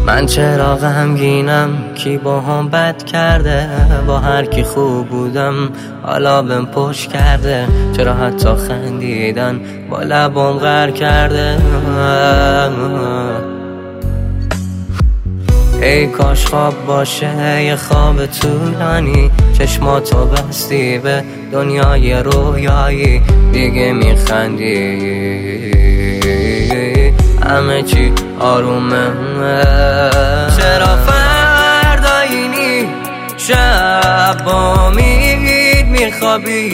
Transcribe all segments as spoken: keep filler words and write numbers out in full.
من چرا غمگینم؟ کی با هم بد کرده؟ با هر کی خوب بودم حالا بهم پشت کرده. چرا حتی خندیدن با لبم غر کرده؟ ای کاش خواب باشه یه خواب طولانی، چشماتو بستی به دنیای رویایی، دیگه میخندی همه چی آرومه. چرا فردایینی شب با امید میخوابی؟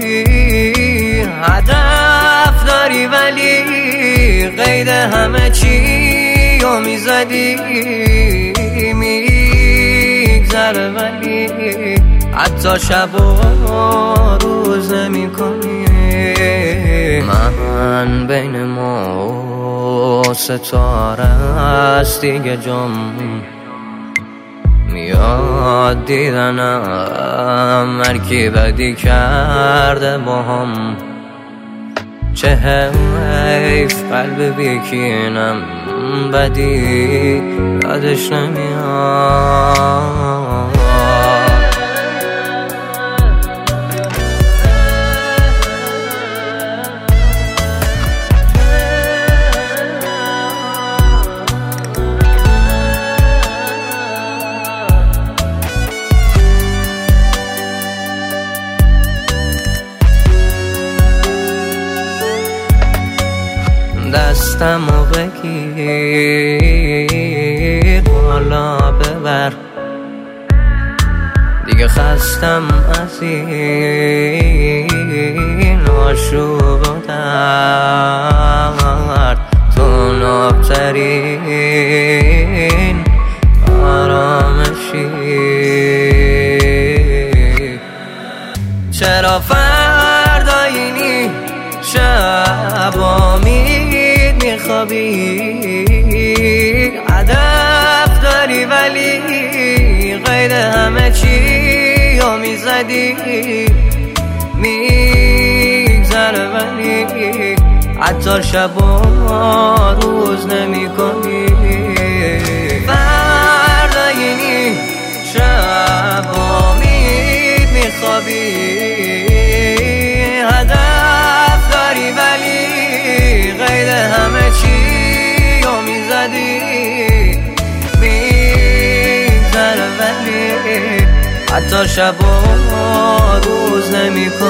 هدف داری ولی قید همه چی رو میزدی، میگذره ولی حتی شب و روز نمی کنی. من بین ما ستاره است دیگه جام میاد دیدنم، هر کی بدی کرده با هم. چه حیف قلب بیکینم بدی یادش نمیاد. دستمو بگیر بالا ببر، دیگه خستم از این آشوب و درد. تو نابترین آرامشی، چرا فردایینی شب امید میخوابی؟ هدف داری ولی قید همه چی رو میزدی، میگذره ولی حتی شب و روز نمی کنی. فردایینی شب امید میخوابی، هدف داری ولی قید همه چی رو میزدی، میگذره ولی حتی شب و روز نمی کنی.